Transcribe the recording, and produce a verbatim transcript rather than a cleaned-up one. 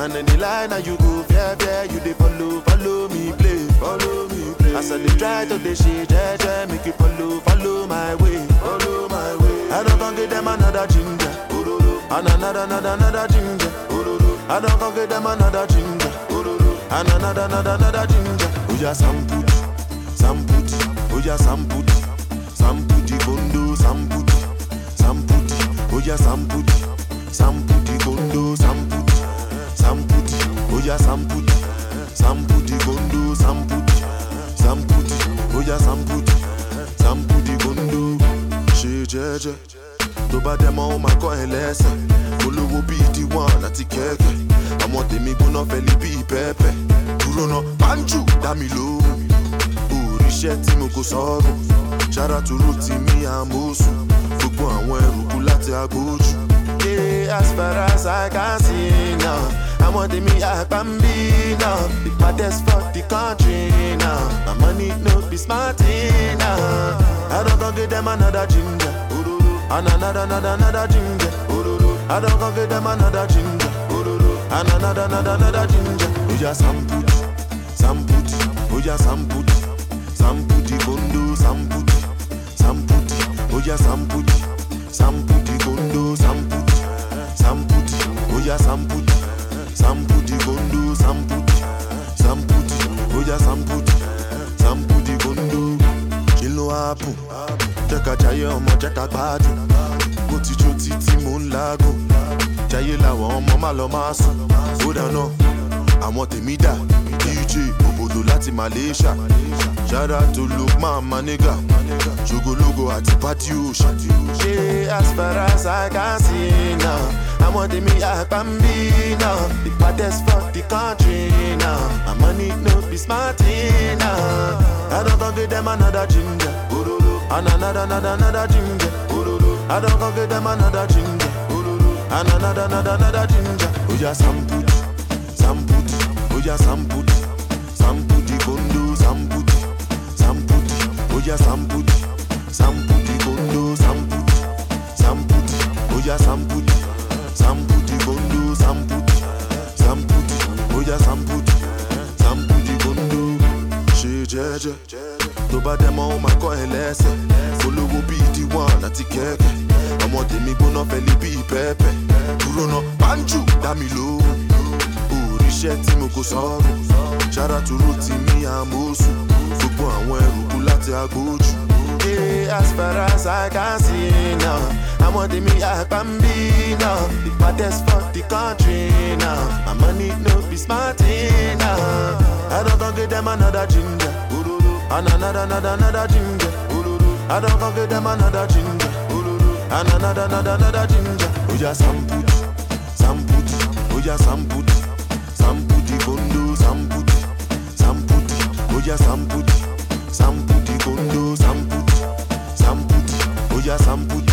And then the line and you go fair, fair. You dey follow, follow me, play, follow me, play. As I dey try to dey shit, yeah, yeah, make you follow, follow my way, follow my way. I don't gon' give them another ginger, and another, another, another ginger. I don't gon' give them another ginger, and another, another, another ginger. Oja samputi, samputi, oja samputi, samputi kondo, samputi, samputi, oja samputi, samputi kondo, samputi, samputi, oja samputi, samputi kondo, samputi, samputi, oja samputi, samputi kondo. Ṣe jẹ́jẹ́, tó bá dẹ̀ mọ́ ó máa kọ́ ẹ lẹ́sẹ̀. Olówó bíi tiwọn àti kẹ̀kẹ́, àwọn tèmi gbóná fẹ́lí bíi pẹ́pẹ́. Dúró náà, Banju dá mi lóhùn, òrìṣẹ́ tí mo kò sọ̀rọ̀. Ṣára tòró ti mí àmósùn, gbogbo àwọn ẹrù kú láti agbójú. Yeah, as far as I can see now, àwọn tèmi àgbà ń bí now. The baddest for the country now, my money no be smart now. I don't gon' give them another ginger, and another, another, another ginger. I don't gon' give them another ginger, and another, another, another ginger. Oja samputi, samputi, oja samputi, samputi kondo, samputi, samputi, oja samputi, samputi kondo, samputi, samputi, oja samputi, samputi kondo, samputi, samputi, oja samputi, samputi kondo. Kí ló happen? Jẹ́ ká jayé ọmọ, jẹ́ ká gbádùn. Mo ti jó títí mo ń lágùn. Jayé làwọn ọmọ má lọ máa sùn. Ó dáná, àwọn tèmi dà. D J òbòdò láti Malaysia. Shout out to Lukman Maniga. Ṣogologo àti Pati Òòṣà. Ṣé as far as I can see now, àwọn tèmi àgbà ń bí now. The baddest for the country now. My money no be smart now. I don't gon' give them another ginger, and another, another, another ginger. I don't gon' give them another ginger, and another, another, another ginger. Oja samputi, samputi, oja samputi, samputi kondo, samputi, samputi, oja samputi, samputi kondo, samputi, samputi, oja samputi, samputi kondo, samputi, samputi, oja samputi, samputi kondo. Ṣe jẹ́jẹ́, tó bá dẹ̀ mọ́ ó máa kọ́ ẹ lẹ́sẹ̀. Olówó bíi tiwọn àti kẹ̀kẹ́, àwọn tèmi gbóná fẹ́lí bíi pẹ́pẹ́. Dúró náà, Banju dá mi lóhùn, òrìṣẹ́ tí mo kò sọ̀rọ̀. Ṣára tòró ti mí àmósùn, gbogbo àwọn ẹrù kú láti agbójú. Yeah, as far as I can see now, àwọn tèmi àgbà ń bí now. The baddest for the country now, my money no be smart now. I don't gon' give them another ginger, and another, another, another ginger. I don't gon' give them another ginger, and another, another, another ginger. Oja samputi, samputi, oja samputi, samputi kondo, samputi, samputi, oja samputi, samputi kondo, samputi, samputi, oja samputi.